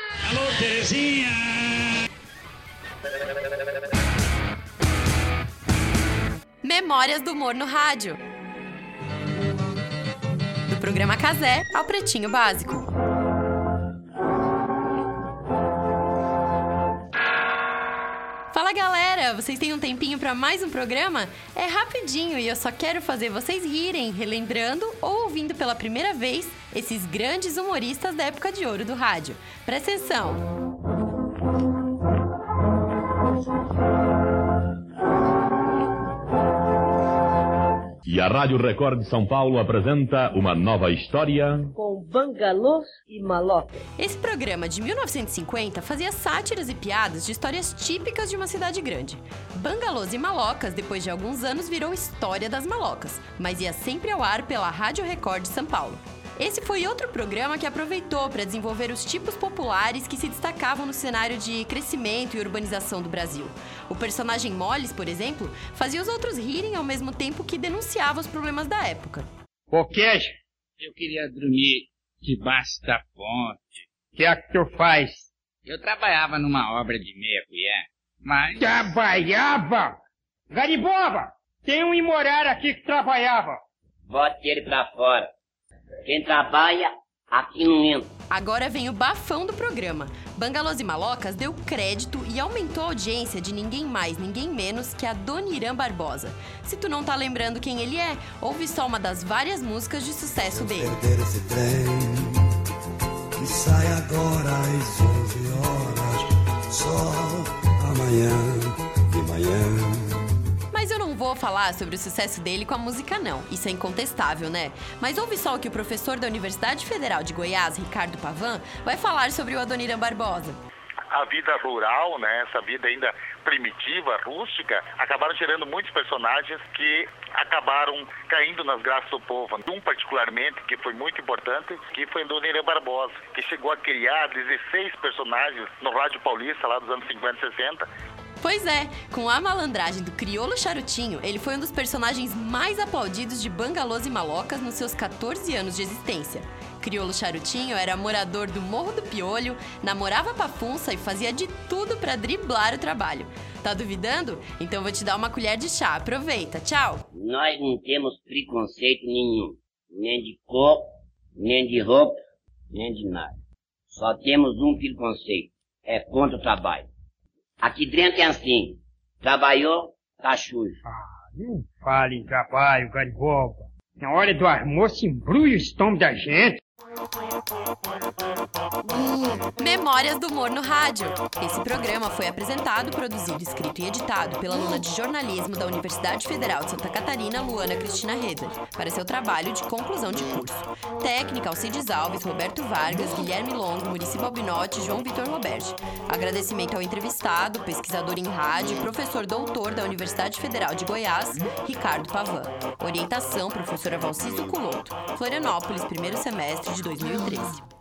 Alô, Terezinha! Memórias do Humor no Rádio. Do programa Cazé ao Pretinho Básico. Fala galera, vocês têm um tempinho para mais um programa? É rapidinho e eu só quero fazer vocês rirem, relembrando ou ouvindo pela primeira vez esses grandes humoristas da época de ouro do rádio. Presta atenção! E a Rádio Record de São Paulo apresenta uma nova história com Bangalôs e Malocas. Esse programa de 1950 fazia sátiras e piadas de histórias típicas de uma cidade grande. Bangalôs e Malocas, depois de alguns anos, virou História das Malocas, mas ia sempre ao ar pela Rádio Record de São Paulo. Esse foi outro programa que aproveitou para desenvolver os tipos populares que se destacavam no cenário de crescimento e urbanização do Brasil. O personagem Moles, por exemplo, fazia os outros rirem ao mesmo tempo que denunciava os problemas da época. Ô, Queijo, eu queria dormir debaixo da ponte. O que é que tu faz? Eu trabalhava numa obra de meia colher, mas... Trabalhava? Gariboba, tem um imorário aqui que trabalhava. Bote ele pra fora. Quem trabalha, aqui não entra. Agora vem o bafão do programa. Bangalôs e Malocas deu crédito e aumentou a audiência de ninguém mais, ninguém menos que a Adoniran Barbosa. Se tu não tá lembrando quem ele é, ouve só uma das várias músicas de sucesso dele. Perder esse trem, que sai agora às 11 horas, só amanhã de manhã. Mas eu não vou falar sobre o sucesso dele com a música não, isso é incontestável, né? Mas ouve só o que o professor da Universidade Federal de Goiás, Ricardo Pavan, vai falar sobre o Adoniran Barbosa. A vida rural, né, essa vida ainda primitiva, rústica, acabaram gerando muitos personagens que acabaram caindo nas graças do povo. Um particularmente, que foi muito importante, que foi Adoniran Barbosa, que chegou a criar 16 personagens no Rádio Paulista, lá dos anos 50 e 60. Pois é, com a malandragem do Criolo Charutinho, ele foi um dos personagens mais aplaudidos de Bangalôs e Malocas nos seus 14 anos de existência. Criolo Charutinho era morador do Morro do Piolho, namorava Pafunça e fazia de tudo pra driblar o trabalho. Tá duvidando? Então vou te dar uma colher de chá. Aproveita. Tchau! Nós não temos preconceito nenhum. Nem de cor, nem de roupa, nem de nada. Só temos um preconceito. É contra o trabalho. Aqui dentro é assim. Trabalhou, tá sujo. Não fale em trabalho, Gariboba. Na hora do almoço embrulha o estômago da gente. Memórias do Humor no Rádio. Esse programa foi apresentado, produzido, escrito e editado pela aluna de jornalismo da Universidade Federal de Santa Catarina, Luana Cristina Reder, para seu trabalho de conclusão de curso. Técnica, Alcides Alves, Roberto Vargas, Guilherme Longo, Muricy Balbinotti e João Vitor Roberti. Agradecimento ao entrevistado, pesquisador em rádio e professor doutor da Universidade Federal de Goiás, Ricardo Pavan. Orientação, professora Valciso Culoto. Florianópolis, primeiro semestre de 2013.